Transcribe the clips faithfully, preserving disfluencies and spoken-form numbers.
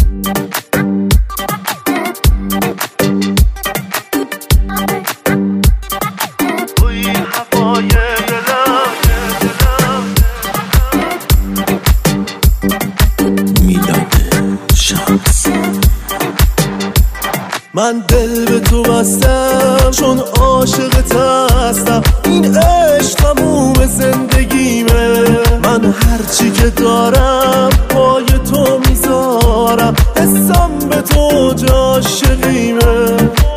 من دل به تو بستم چون عاشقت هستم، این عشق تموم زندگیمه. من هرچی که دارم پای تو میذارم، حسم به تو عاشقیمه.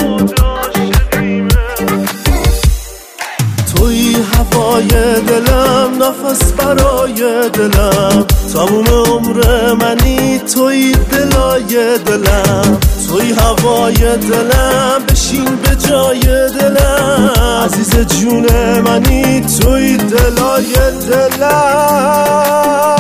توی هوای دلم، نفس برای دلم، تموم عمر منی، توی دلای دلم. توی هوای دلم، بشین به جای دلم، عزیز جون منی، توی دلای دلم.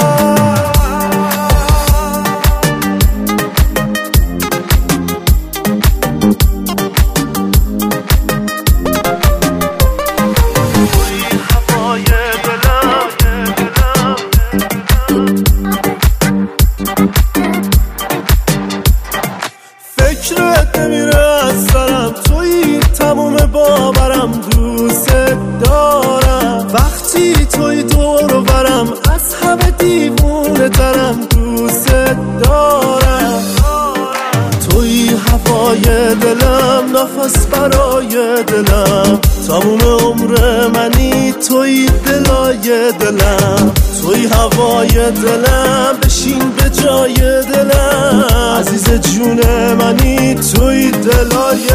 فکرت نمیره از سرم، توی تموم باورم، دوست دارم. وقتی توی دور و برم، از همه دیوونه ترم، دوست دارم. توی هوای دلم، نفس برای دلم، تموم عمر منی، توی دلای دلم. توی هوای دلم، بشین به جای دلم، عزیز جون منی، توی دلای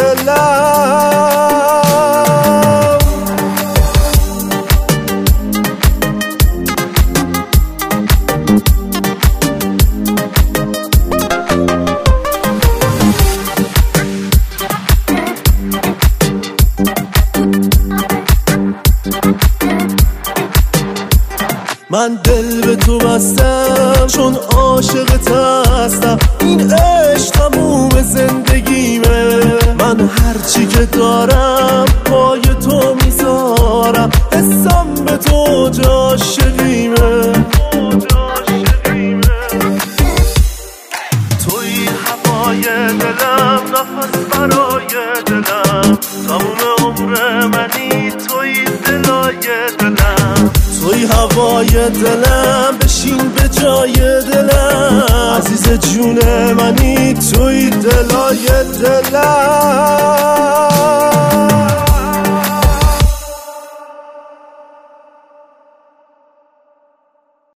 دلم. من دل به تو بستم چون عاشقت هستم، این عشق تموم زندگیمه. من هرچی که دارم پای تو میذارم، حسم به تو عاشقیمه. توی هوای دلم، نفس برای دلم، تموم عمر منی، توی دلای دلم. توی هوای دلم، بشین به جای دلم، عزیز جون منی، توی دلای دلم.